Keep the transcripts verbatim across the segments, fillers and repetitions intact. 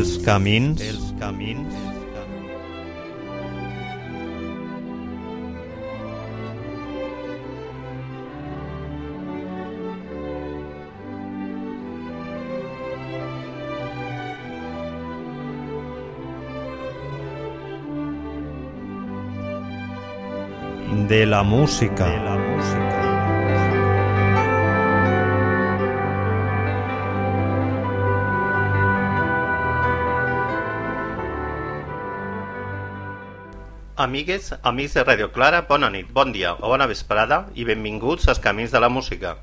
Els camins, els camins, de la música, de la música. Amigues, amics de Radio Clara, bona nit, bon dia o bona vesprada i benvinguts als Camins de la Música.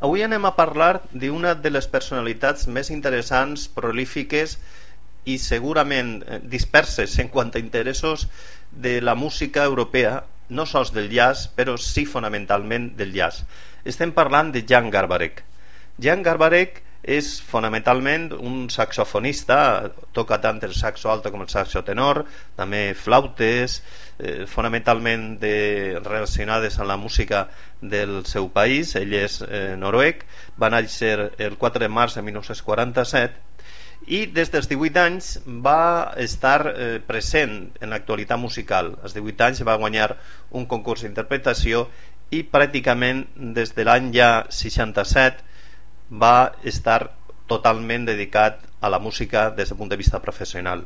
Avui anem a parlar d'una de les personalitats més interessants, prolífiques i segurament disperses en quant a interessos de la música europea, no sols del jazz, però sí fonamentalment del jazz. Estem parlant de Jan Garbarek. Jan Garbarek és fonamentalment un saxofonista, toca tant el saxo alto com el saxo tenor, també flautes, eh, fonamentalment de, relacionades amb la música del seu país. Ell és eh, noruec, va néixer el quatre de març de dinou quaranta-set i des dels divuit anys va estar eh, present en l'actualitat musical. Als divuit anys va guanyar un concurs d'interpretació i pràcticament des de l'any ja seixanta-set va estar totalment dedicat a la música des del punt de vista professional.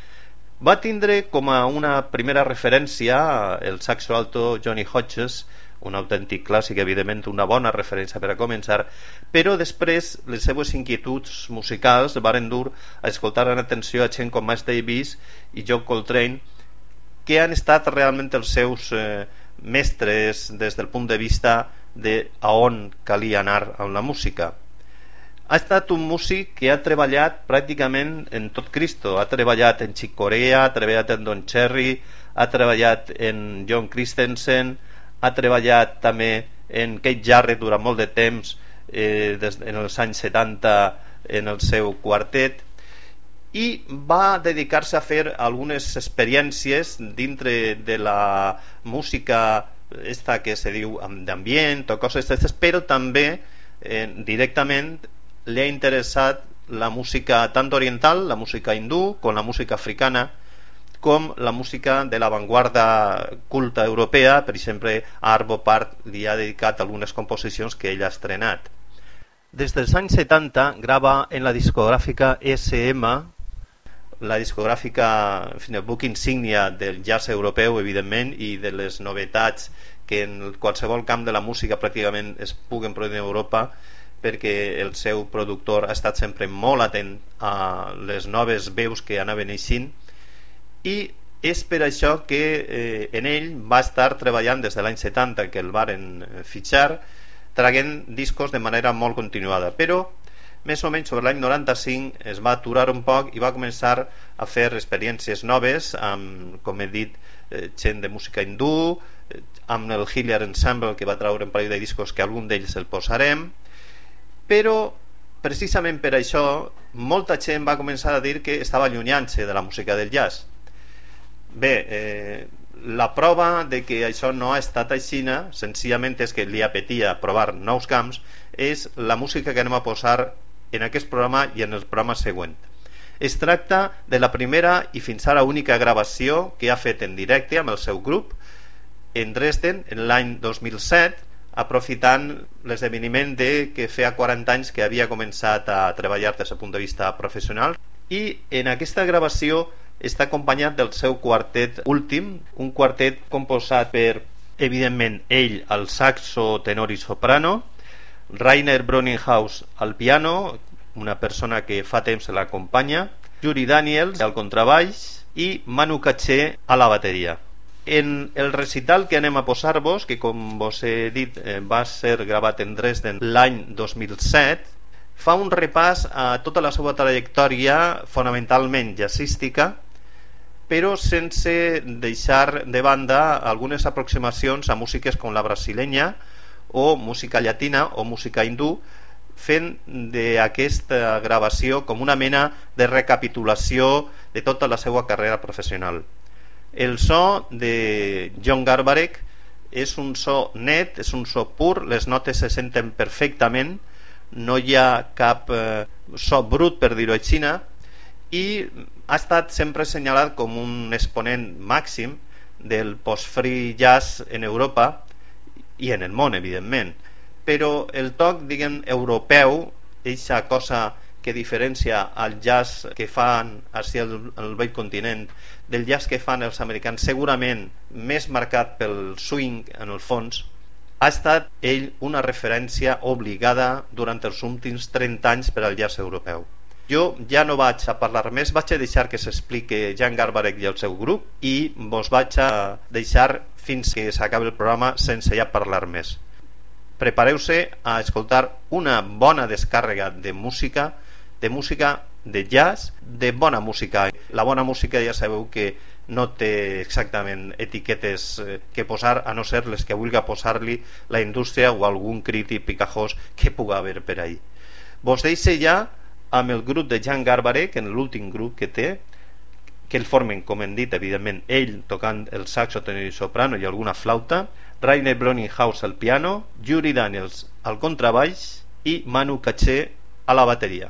Va tindre com a una primera referència el saxo alto Johnny Hodges, un autèntic clàssic, evidentment una bona referència per a començar, però després les seues inquietuds musicals varen dur a escoltar amb atenció a gent com Miles Davis i John Coltrane, que han estat realment els seus eh, mestres des del punt de vista de a on calia anar amb la música. Ha estat un músic que ha treballat pràcticament en tot Cristo. Ha treballat en Chick Corea, ha treballat en Don Cherry, ha treballat en John Christensen, ha treballat també en Keith Jarrett durant molt de temps, eh, des, en els anys setanta en el seu quartet, i va dedicar-se a fer algunes experiències dintre de la música esta que se diu d'ambient o coses d'aquestes, però també eh, directament li ha interessat la música tant oriental, la música hindú, com la música africana, com la música de l'avantguarda culta europea. Per exemple, a Arvo Pärt li ha dedicat algunes composicions que ell ha estrenat. Des dels anys setanta grava en la discogràfica E S M, la discogràfica, en fi, el book insígnia del jazz europeu, evidentment, i de les novetats que en qualsevol camp de la música pràcticament es puguen produir en Europa, perquè el seu productor ha estat sempre molt atent a les noves veus que anaven eixint, i és per això que eh, en ell va estar treballant des de l'any setanta, que el varen fitxar, traient discos de manera molt continuada, però més o menys sobre l'any noranta-cinc es va aturar un poc i va començar a fer experiències noves amb, com he dit, eh, gent de música hindú, eh, amb el Hilliard Ensemble, que va traure un parell de discos que algun d'ells el posarem. Però precisament per això molta gent va començar a dir que estava allunyant-se de la música del jazz. Bé, eh, la prova de que això no ha estat així, senzillament és que li apetia provar nous camps, és la música que anem a posar en aquest programa i en el programa següent. Es tracta de la primera i fins ara única gravació que ha fet en directe amb el seu grup en Dresden en l'any dos mil set, aprofitant l'esdeveniment de que feia quaranta anys que havia començat a treballar des del punt de vista professional, i en aquesta gravació està acompanyat del seu quartet últim, un quartet composat per, evidentment, ell al saxo, tenor i soprano, Rainer Bronninghaus al piano, una persona que fa temps l'acompanya, Yuri Daniels al contrabaix i Manu Katché a la bateria. En el recital que anem a posar-vos, que com vos he dit eh, va ser gravat en Dresden l'any dos mil set, fa un repàs a tota la seva trajectòria fonamentalment jazzística, però sense deixar de banda algunes aproximacions a músiques com la brasilenya o música llatina o música hindú, fent d'aquesta gravació com una mena de recapitulació de tota la seva carrera professional. El so de Jan Garbarek és un so net, és un so pur, les notes se senten perfectament, no hi ha cap eh, so brut, per dir-ho així, i ha estat sempre assenyalat com un exponent màxim del post-free jazz en Europa i en el món, evidentment. Però el toc, diguem, europeu, eixa cosa que diferencia al jazz que fan així al, al vell continent del jazz que fan els americans, segurament més marcat pel swing en el fons, ha estat ell una referència obligada durant els últims trenta anys per al jazz europeu. Jo ja no vaig a parlar més, vaig a deixar que s'explique Jan Garbarek i el seu grup, i vos vaig a deixar fins que s'acabi el programa sense ja parlar més. prepareu-se a escoltar una bona descàrrega de música, de música de jazz, de bona música. La bona música ja sabeu que no té exactament etiquetes que posar, a no ser les que vulgui posar-li la indústria o algun crític picajós que puga haver per ahí. Vos deixe ja amb el grup de Jan Garbarek, que és l'últim grup que té, que el formen, com hem dit, evidentment, ell tocant el saxo, tenor i soprano i alguna flauta, Rainer Bronninghaus al piano, Yuri Daniels al contrabaix i Manu Katché a la bateria.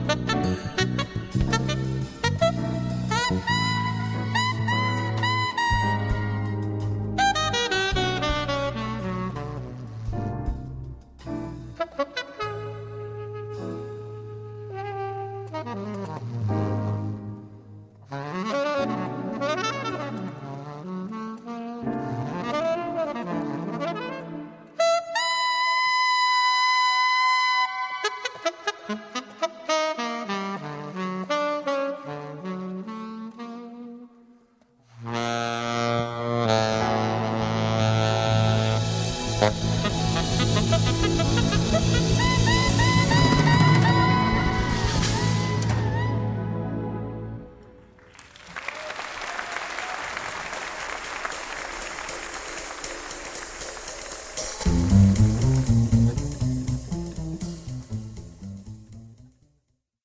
Thank you.